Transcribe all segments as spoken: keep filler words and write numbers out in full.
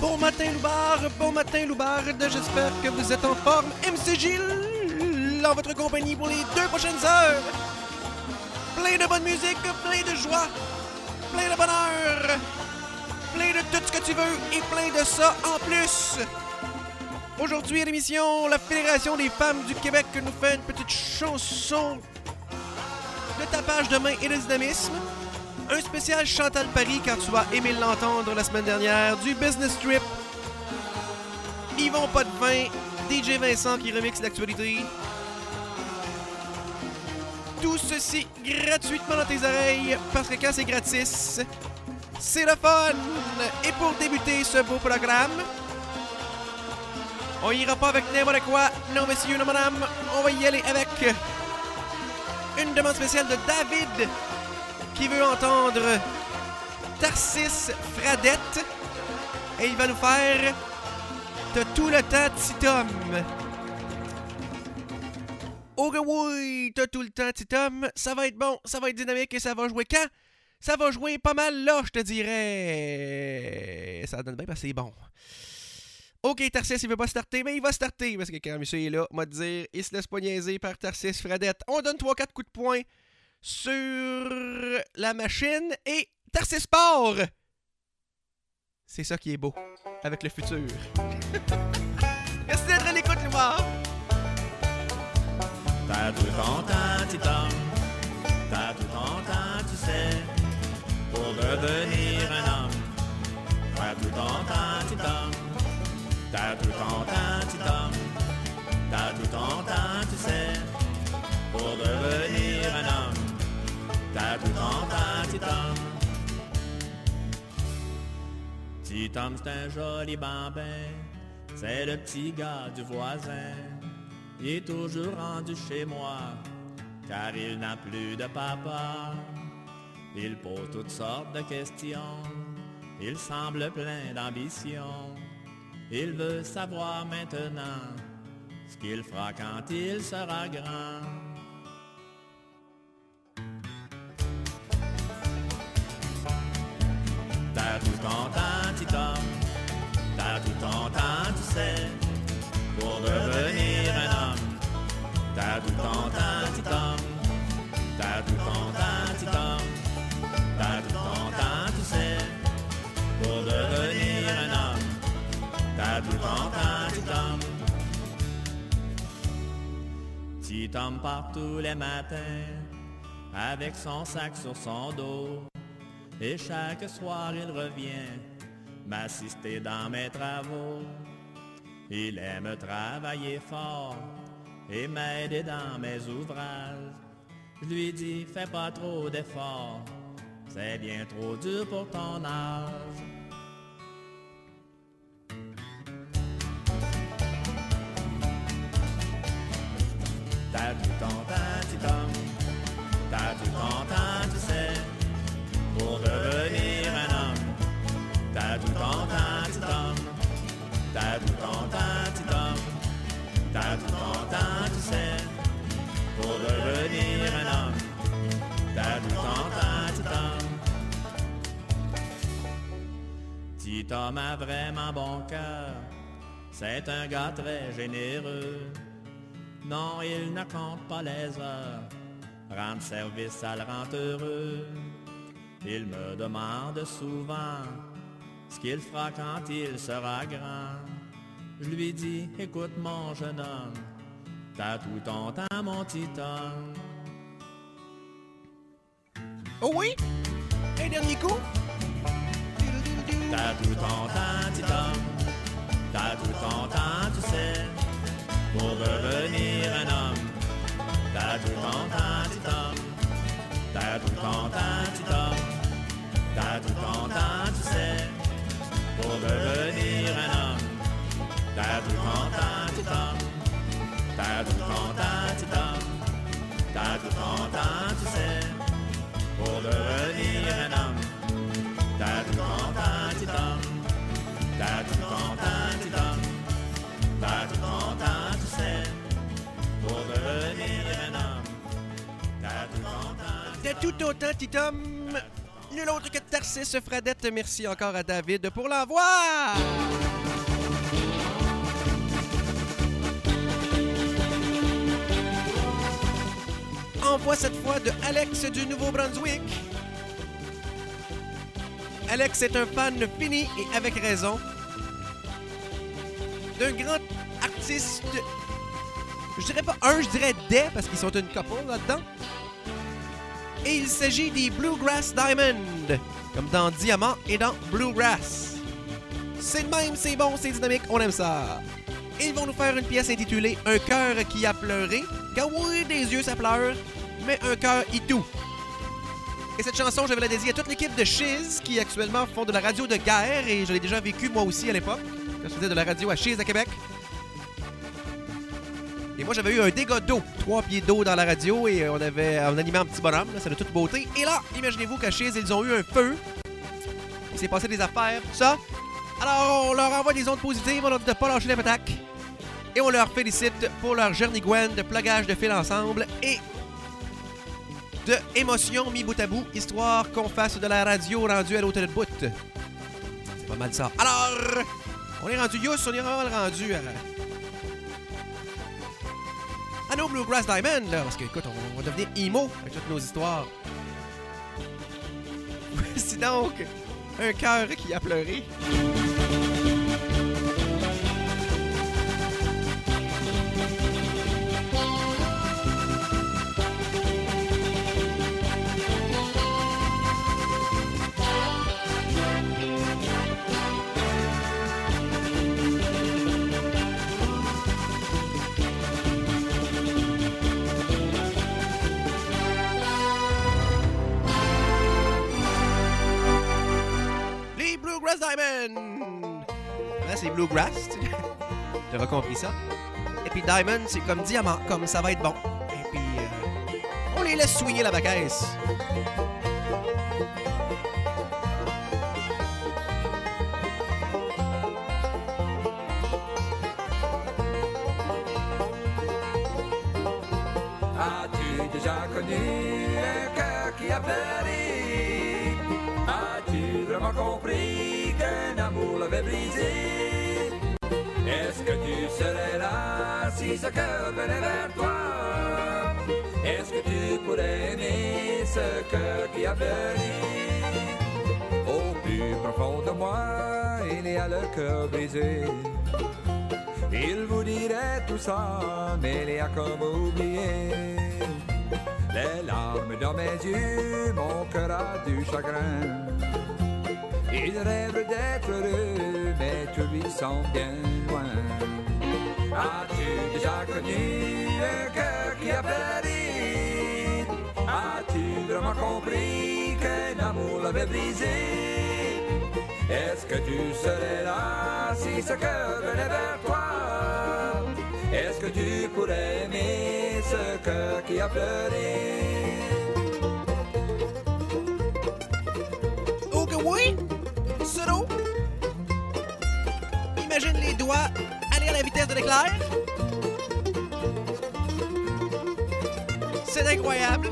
Bon matin, Loubarde. Bon matin, Loubarde. J'espère que vous êtes en forme. M C Gilles, en votre compagnie pour les deux prochaines heures. Plein de bonne musique, plein de joie, plein de bonheur, plein de tout ce que tu veux et plein de ça en plus. Aujourd'hui à l'émission, la Fédération des femmes du Québec nous fait une petite chanson de tapage de main et de dynamisme. Un spécial Chantal Paris, quand tu vas aimer l'entendre la semaine dernière, du Business Trip, Yvon Potvin, D J Vincent qui remixe l'actualité. Tout ceci gratuitement dans tes oreilles, parce que quand c'est gratis, c'est le fun! Et pour débuter ce beau programme, on ira pas avec n'importe quoi, non messieurs, non madame, on va y aller avec une demande spéciale de David, qui veut entendre Tarsis Fradette, et il va nous faire T'as tout le temps, Titom. Oh oui, t'as tout le temps, Titom. Ça va être bon, ça va être dynamique et ça va jouer quand? Ça va jouer pas mal là, je te dirais. Ça donne bien parce que c'est bon. Ok, Tarsis, il veut pas starter, mais il va starter parce que quand monsieur est là, on va te dire, il se laisse pas niaiser par Tarsis Fradette. On donne trois quatre coups de poing sur la machine et Tarsis Sport. C'est ça qui est beau avec le futur. Merci d'être à l'écoute, Loubarde. T'as tout ton temps, Titom. T'as tout ton temps, tu sais, pour devenir un homme. T'as tout ton temps, Titom. T'as tout ton temps, Titom. T'as tout ton temps, tu sais, pour devenir un homme. T'as tout ton temps, Titom. Titom, c'est un joli bambin, c'est le petit gars du voisin. Il est toujours rendu chez moi, car il n'a plus de papa. Il pose toutes sortes de questions, il semble plein d'ambition. Il veut savoir maintenant ce qu'il fera quand il sera grand. T'as tout ton temps, Titom, t'as tout ton temps, tu sais, pour devenir un homme. T'as tout ton temps, Titom, t'as tout ton temps, Titom, t'as tout ton temps, tu sais, pour devenir un homme. T'as tout ton temps, Titom. Titom part tous les matins avec son sac sur son dos. Et chaque soir il revient m'assister dans mes travaux. Il aime travailler fort et m'aider dans mes ouvrages. Je lui dis, fais pas trop d'efforts, c'est bien trop dur pour ton âge. T'as tout ton temps, Titom, t'as tout ton temps, tu sais, pour devenir un homme. T'as tout ton temps, Titom, t'as tout ton temps, Titom, t'as tout ton temps, tu sais, pour devenir un homme. T'as tout ton temps, Titom. Titom a vraiment bon cœur, c'est un gars très généreux. Non, il ne compte pas les heures, rendre service, ça le rend heureux. Il me demande souvent ce qu'il fera quand il sera grand. Je lui dis, écoute mon jeune homme, t'as tout ton temps, mon Titom. Oh oui? Un dernier coup? T'as tout ton temps, Titom, t'as tout ton temps, tu sais, pour devenir un homme. T'as tout ton temps, Titom, t'as tout ton temps, Titom, t'as tout ton temps, tu sais, pour devenir un homme. T'as tout ton temps, Titom, t'as tout ton temps, Titom, t'as tout ton temps, tu sais, pour devenir un homme. T'as tout ton temps, Titom, t'as tout ton temps, Titom, t'as tout ton temps, tu sais, pour devenir un homme. T'as tout ton temps, T'as tout ton temps, Titom. Nul autre que Tarsis Fradette. Merci encore à David pour l'envoi. Envoi cette fois de Alex du Nouveau-Brunswick. Alex est un fan fini et avec raison d'un grand artiste. Je dirais pas un, je dirais des, parce qu'ils sont une couple là-dedans. Et il s'agit des Bluegrass Diamond, comme dans Diamant et dans Bluegrass. C'est de même, c'est bon, c'est dynamique, on aime ça. Ils vont nous faire une pièce intitulée « Un cœur qui a pleuré ». Car oui, des yeux ça pleure, mais un cœur et tout. Et cette chanson, je vais la dédier à toute l'équipe de Chiz qui actuellement font de la radio de guerre, et je l'ai déjà vécu moi aussi à l'époque, quand je faisais de la radio à Chiz à Québec. Et moi, j'avais eu un dégât d'eau, trois pieds d'eau dans la radio, et on avait on animait un petit bonhomme, là, ça de toute beauté. Et là, imaginez-vous qu'à Chiz, ils ont eu un feu. Il s'est passé des affaires, tout ça. Alors, on leur envoie des ondes positives, on leur dit de ne pas lâcher les pataques. Et on leur félicite pour leur Jernigouen de plugage de fil ensemble et de émotion mis bout à bout, histoire qu'on fasse de la radio rendue à l'hôtel de bout. C'est pas mal ça. Alors, on est rendu youss, on est vraiment rendu à... à nos Bluegrass Diamond, là, parce que, écoute, on va devenir emo avec toutes nos histoires. C'est donc un cœur qui a pleuré. Diamond! Là, c'est Bluegrass. J'avais compris ça. Et puis Diamond, c'est comme diamant, comme ça va être bon. Et puis, euh, on les laisse swinguer la bacaisse. As-tu déjà connu un cœur qui a pleuré? As-tu vraiment compris qu'un amour l'avait brisé? Est-ce que tu serais là si ce cœur venait vers toi? Est-ce que tu pourrais aimer ce cœur qui a pleuré? Au plus profond de moi, il y a le cœur brisé. Il vous dirait tout ça, mais il y a comme oublié. Les larmes dans mes yeux, mon cœur a du chagrin. Il rêve d'être heureux, mais tout lui semble bien loin. As-tu déjà connu un cœur qui a pleuré? As-tu vraiment compris qu'un amour l'avait brisé? Est-ce que tu serais là si ce cœur venait vers toi? Est-ce que tu pourrais aimer ce cœur qui a pleuré? Oh que oui! Solo! Imagine les doigts aller à la vitesse de l'éclair. C'est incroyable.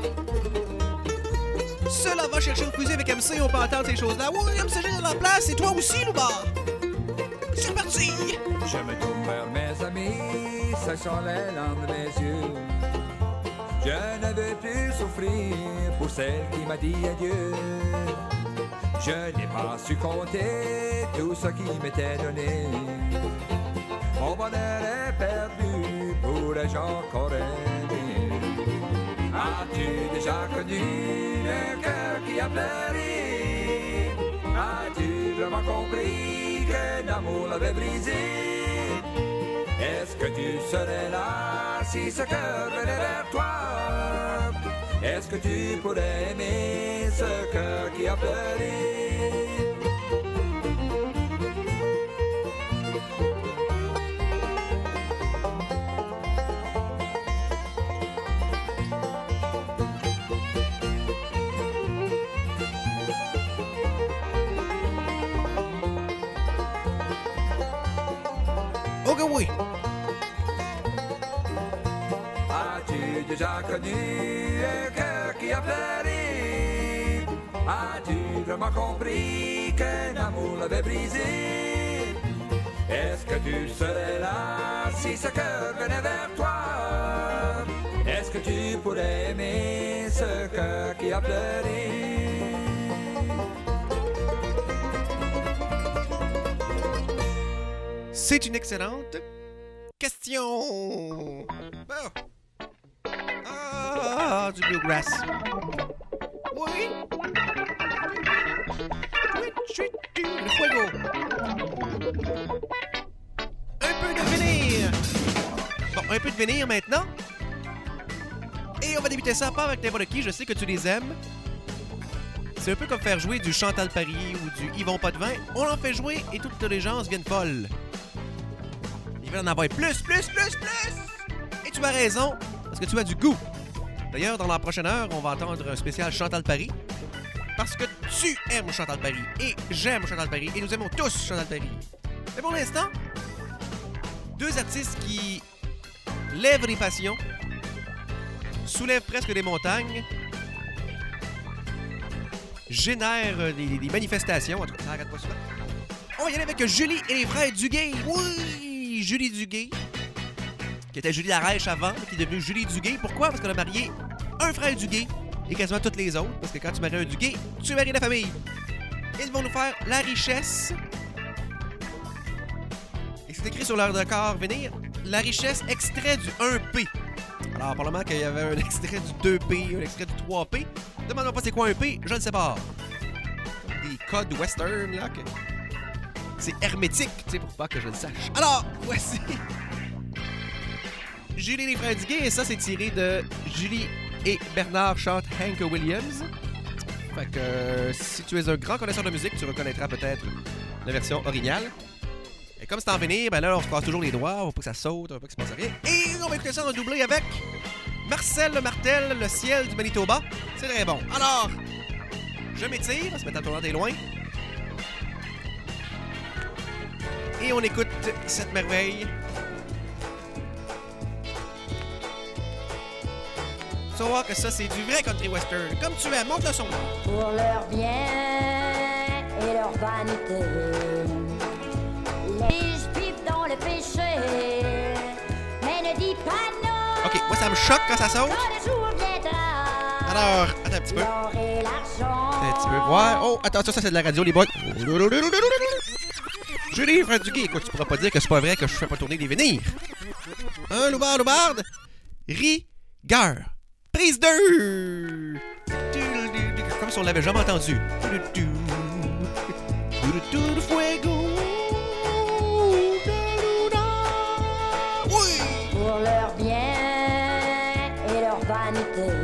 Cela va chercher le fusil avec M C, on peut entendre ces choses-là. Oui, M C G dans la place, et toi aussi, Louba! C'est parti! Je me tourne vers mes amis, sachant les larmes de mes yeux. Je ne veux plus souffrir pour celle qui m'a dit adieu. Je n'ai pas su compter tout ce qui m'était donné. Mon bonheur est perdu pour les gens qu'on aimé. As-tu déjà connu un cœur qui a pleuré? As-tu vraiment compris qu'un amour l'avait brisé? Est-ce que tu serais là si ce cœur venait vers toi? Est-ce que tu pourrais aimer ce cœur qui a pleuré? Oh que oui! As-tu déjà connu un cœur qui a pleuré? As-tu vraiment compris qu'un amour l'avait brisé? Est-ce que tu serais là si ce cœur venait vers toi? Est-ce que tu pourrais aimer ce cœur qui a pleuré? C'est une excellente question. Bon. Ah, du bluegrass. Oui. Le fuego. Un peu de venir. Bon, un peu de venir maintenant. Et on va débuter ça pas avec n'importe qui. Je sais que tu les aimes. C'est un peu comme faire jouer du Chantal Paris ou du Yvon Potvin. On en fait jouer et toutes les gens viennent folles. Ils veulent en avoir plus, plus, plus, plus! Et tu as raison, parce que tu as du goût. D'ailleurs, dans la prochaine heure, on va entendre un spécial Chantal Paris. Parce que tu aimes Chantal Paris. Et j'aime Chantal Paris. Et nous aimons tous Chantal Paris. Mais pour l'instant, deux artistes qui lèvent les passions, soulèvent presque des montagnes, génèrent des, des manifestations. En tout cas, ça n'arrête pas souvent. On va y aller avec Julie et les frères Duguay. Oui, Julie Duguay, qui était Julie Larèche avant, qui est devenue Julie Duguay. Pourquoi? Parce qu'on a marié un frère Duguay et quasiment toutes les autres. Parce que quand tu maries un Duguay, tu maries la famille. Ils vont nous faire La Richesse. Et c'est écrit sur leur décor venir, La Richesse, extrait du un P. Alors, probablement qu'il y avait un extrait du deux P, un extrait du trois P. Demande-moi pas c'est quoi un P, je ne sais pas. Des codes western, là, que... c'est hermétique, tu sais, pour pas que je le sache. Alors, voici Julie et les frères Duguay, et ça, c'est tiré de Julie et Bernard chantent Hank Williams. Fait que euh, si tu es un grand connaisseur de musique, tu reconnaîtras peut-être la version originale. Et comme c'est en venir, ben là, on se passe toujours les doigts, on veut pas que ça saute, on veut pas que ça se passe rien. Et on va écouter ça en doublé avec Marcel Martel, Le ciel du Manitoba. C'est très bon. Alors, je m'étire, parce que ta tournante est loin. Et on écoute cette merveille. Tu vas voir que ça, c'est du vrai country western. Comme tu es, monte le son. Pour leur bien et leur vanité, les vivent dans le péché, mais ne dis pas non. OK, moi, ça me choque quand ça saute. Alors, attends un petit peu. Attends un petit peu, voir. Oh, attends, ça, ça c'est de la radio, les boys. Julie, frère Duguay, écoute, tu pourras pas dire que c'est pas vrai que je fais pas tourner des vinyles. Un loupard, louparde. Rigueur. Prise deux. Comme si on l'avait jamais entendu. Oui. Pour leur bien et leur vanité,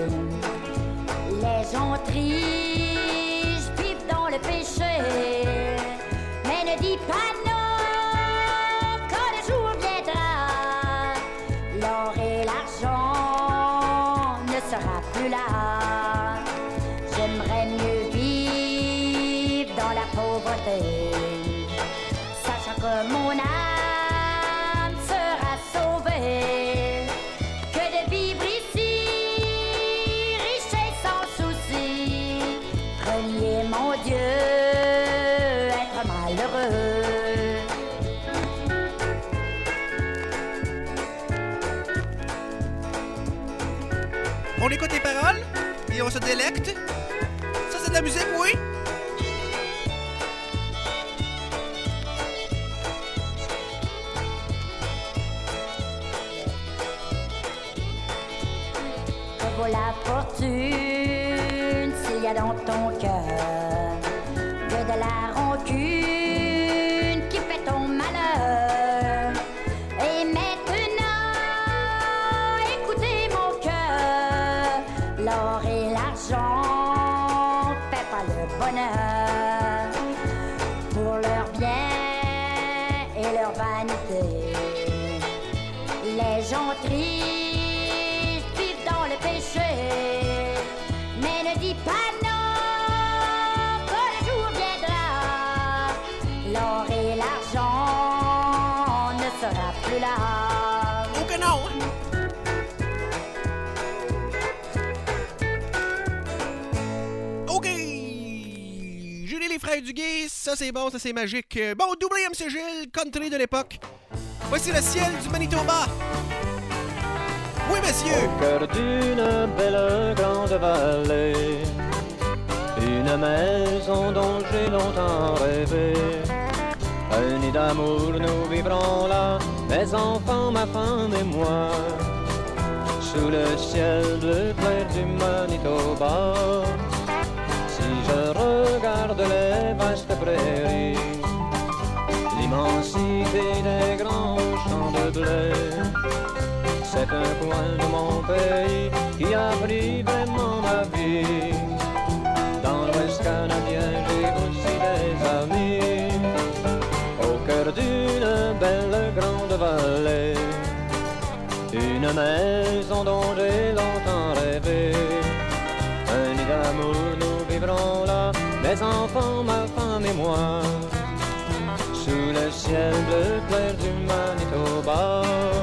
les gens tristes vivent dans le péché, mais ne dis pas non quand le jour viendra, l'or et l'argent ne sera plus là. J'aimerais mieux vivre dans la pauvreté, sachant que mon âme sera sauvée, que de vivre ici, riche et sans souci, renier mon Dieu, être malheureux. On écoute les paroles et on se délecte. Ça, c'est de la musique, oui? Que vaut la fortune s'il y a dans ton cœur que de la rancune qui fait ton malheur? Et maintenant, écoutez mon cœur, l'or et l'argent fait pas le bonheur. Pour leur bien et leur vanité, les gens tristes vivent dans le péché, mais ne dis pas non quand le jour viendra, l'or et l'argent ne sera plus là. Oh que non! OK! frères Duguay, ça c'est bon, ça c'est magique. Bon, doublé M C Gilles, country de l'époque. Voici le ciel du Manitoba. Oui, monsieur. Au cœur d'une belle grande vallée, une maison dont j'ai longtemps rêvé. Un nid d'amour, nous vivrons là, mes enfants, ma femme et moi. Sous le ciel bleu clair du Manitoba, si je regarde les vastes prairies, l'immensité des grands champs de blé, c'est un coin de mon pays qui a pris vraiment ma vie. Dans l'Ouest canadien, j'ai aussi des amis. Au cœur d'une belle grande vallée, une maison dont j'ai longtemps rêvé. Un nid d'amour, nous vivrons là, mes enfants, ma femme et moi. Sous le ciel bleu clair du Manitoba.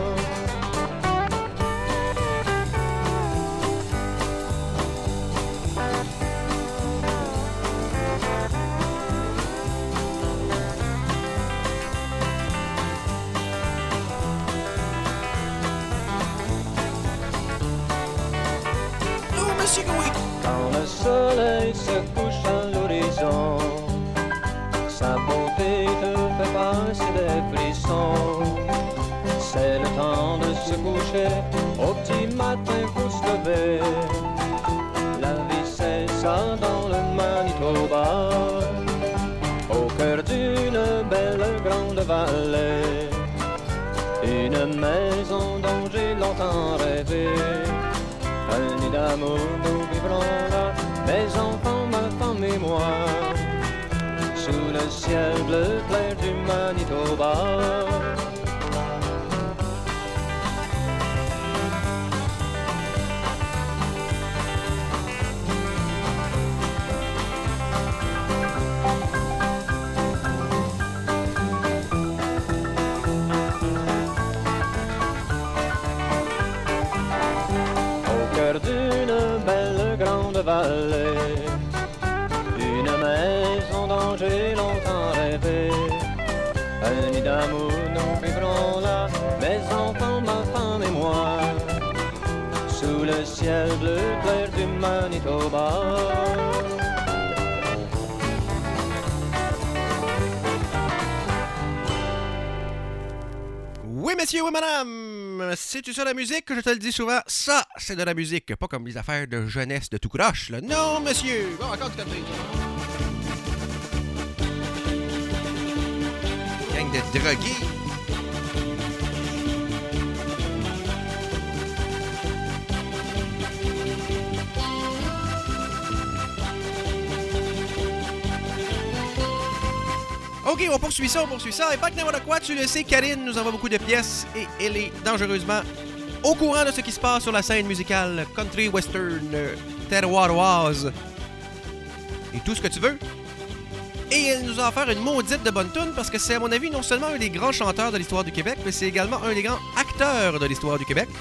Quand le soleil se couche à l'horizon, sa beauté te fait passer des frissons. C'est le temps de se coucher, au petit matin pour se lever. La vie c'est ça dans le Manitoba. Au cœur d'une belle grande vallée, une maison dont j'ai longtemps rêvé. Un nid d'amour, nous vivrons là, mes enfants, ma femme et moi. Sous le ciel bleu clair du Manitoba. D'une belle grande vallée, une maison dont j'ai longtemps rêvé. Un nid d'amour, nous vivrons là, mes enfants, ma femme et moi. Sous le ciel bleu clair du Manitoba. Oui, messieurs, oui, madame. C'est-tu ça la musique? Je te le dis souvent, ça, c'est de la musique. Pas comme les affaires de jeunesse de tout croche, là. Non, monsieur. Bon, encore du côté. Gang de drogués. OK, on poursuit ça, on poursuit ça. Et pas que n'importe quoi, tu le sais, Karine nous envoie beaucoup de pièces et elle est dangereusement au courant de ce qui se passe sur la scène musicale country, western, terroiroise et tout ce que tu veux. Et elle nous a offert une maudite de bonne toune parce que c'est, à mon avis, non seulement un des grands chanteurs de l'histoire du Québec, mais c'est également un des grands acteurs de l'histoire du Québec.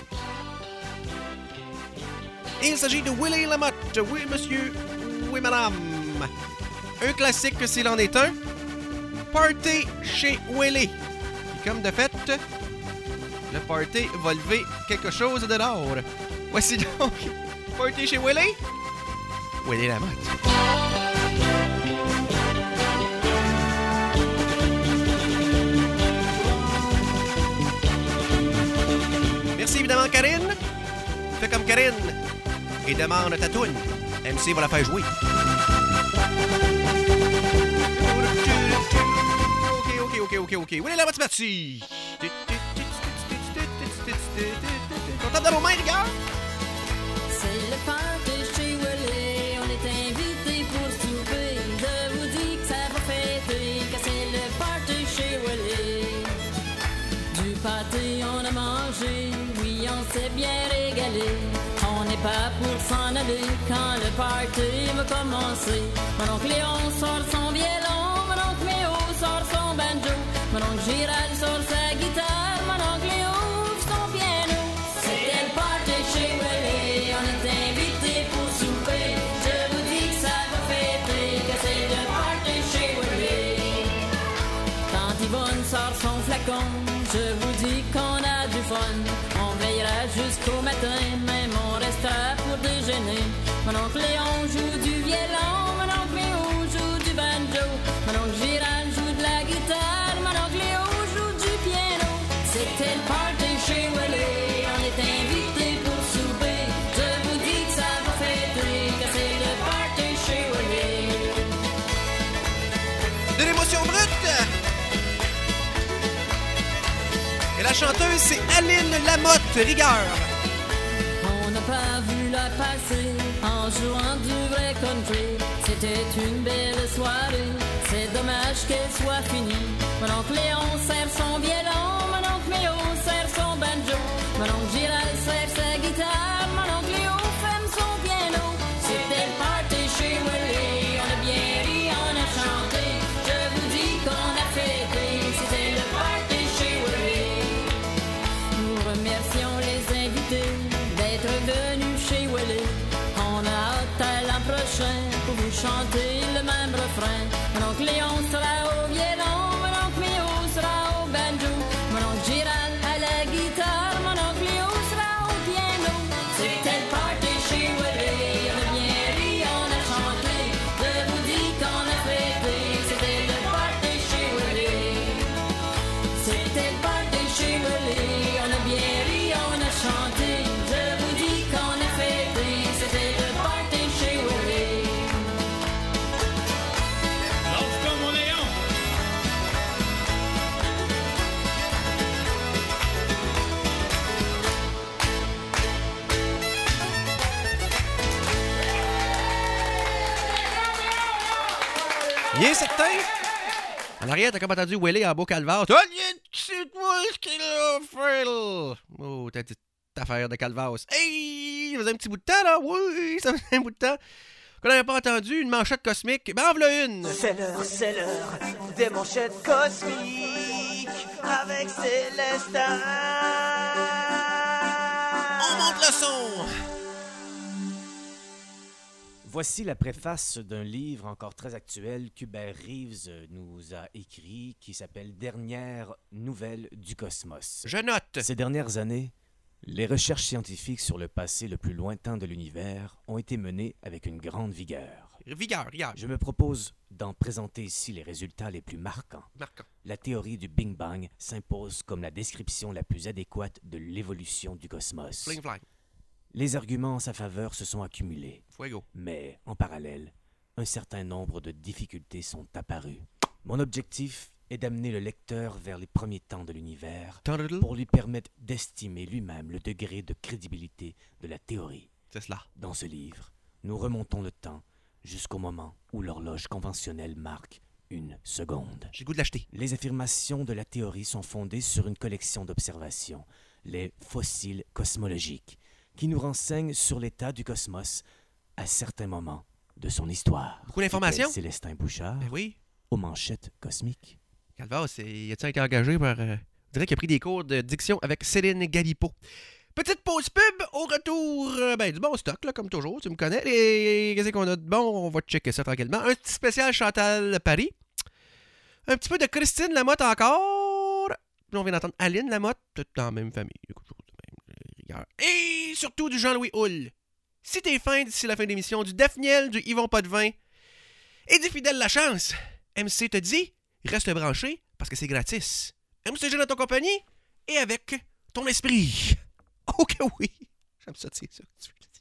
Et il s'agit de Willie Lamotte. Oui, monsieur. Oui, madame. Un classique s'il en est un. Party chez Willie. Et comme de fait, le party va lever quelque chose de l'or. Voici donc Party chez Willie. Willie Lamotte. Merci évidemment, Karine. Fais comme Karine et demande ta toune. M C va la faire jouer. OK, OK, OK, OK. Willie Lamotte, c'est parti. Content dans nos mains, les gars? C'est le party chez Willie. On est invités pour souper. Je vous dis que ça va fêter, que c'est le party chez Willie. Du pâté, on a mangé. Oui, on s'est bien régalé. On n'est pas pour s'en aller quand le party va commencer. Mon oncle Léon sort son violon, mon oncle Méo sort son banjo, mon oncle Gérald sort sa guitare, mon oncle Léo son piano. C'était le party chez Willie, on est invités pour souper. Je vous dis que ça va fêter, que c'est le party chez con, je vous dis qu'on a du fun. On veillera jusqu'au matin, même on restera pour déjeuner. Mon oncle Léon joue du violon, mon oncle Léo joue du banjo. Mon oncle Gérald joue de la guitare, mon oncle Léo joue du piano. C'était le party chez Willy, on est invités pour souper. Je vous dis que ça va fêter, que c'est le party chez Willy. De l'émotion brute! Et la chanteuse, c'est Aline Lamotte, Rigueur. On n'a pas vu la passer en jouant du vrai country. C'était une belle soirée, c'est dommage qu'elle soit finie. Mon oncle Léon serre son violon, mon oncle Léo serre son banjo. Mon oncle Gérald serre sa guitare, mon oncle Léo ferme son piano. C'était le party chez Willy, on a bien ri, on a chanté. Je vous dis qu'on a fêté, c'était le party chez Willy. Nous remercions les invités d'être venus chez Willy. On a hâte à l'an prochain pour vous chanter le même refrain. Mon oncle Léon sera au violon, mon oncle Léo sera au banjo. Mon oncle Gérald à la guitare, mon oncle Léo sera au piano. C'était le party chez Willy, on a bien ri, on a chanté. Je vous dis qu'on a fêté, c'était le party chez Willy. C'était le party chez Willy, on a bien ri, on a chanté. Je vous dis qu'on a fêté, c'était le party chez Willy. Lance-toi, mon Léon! Il est certain. En arrière, t'as comme entendu Willy en beau calvaire. Oh, c'est-moi ce qu'il a fait, là. Oh, t'as cette affaire de calvaire. Hey, ça faisait un petit bout de temps, là. Oui, ça faisait un bout de temps. Qu'on n'avait pas entendu une manchette cosmique. Ben, en voilà une. C'est l'heure, c'est l'heure des manchettes cosmiques avec Célestin. On monte le son. Voici la préface d'un livre encore très actuel qu'Hubert Reeves nous a écrit qui s'appelle « Dernières nouvelles du cosmos ». Je note. Ces dernières années, les recherches scientifiques sur le passé le plus lointain de l'univers ont été menées avec une grande vigueur. Vigueur, vigueur. Je me propose d'en présenter ici les résultats les plus marquants. Marquant. La théorie du Big Bang s'impose comme la description la plus adéquate de l'évolution du cosmos. Fling flang. Les arguments en sa faveur se sont accumulés. Fuego. Mais, en parallèle, un certain nombre de difficultés sont apparues. Mon objectif est d'amener le lecteur vers les premiers temps de l'univers pour lui permettre d'estimer lui-même le degré de crédibilité de la théorie. C'est cela. Dans ce livre, nous remontons le temps jusqu'au moment où l'horloge conventionnelle marque une seconde. J'ai le goût de l'acheter. Les affirmations de la théorie sont fondées sur une collection d'observations, les fossiles cosmologiques, qui nous renseignent sur l'état du cosmos à certains moments de son histoire. Beaucoup d'informations. Célestin Bouchard, Ben oui. aux manchettes cosmiques. Calvas, il a-t-il été engagé par... Euh, je dirais qu'il a pris des cours de diction avec Céline Galipo. Petite pause pub, au retour, euh, ben du bon stock, là, comme toujours, tu me connais. Et qu'est-ce qu'on a de bon? On va checker ça tranquillement. Un petit spécial Chantal Paris. Un petit peu de Christine Lamotte encore. Puis on vient d'entendre Aline Lamotte, tout dans la même famille. Et surtout du Jean-Louis Hull. Si t'es fin d'ici la fin de l'émission, du Daphniel, du Yvon Potvin et du Fidèle Lachance, M C te dit, reste branché parce que c'est gratis. M C G dans ton compagnie et avec ton esprit. Oh que oui! J'aime ça, tu sais ça.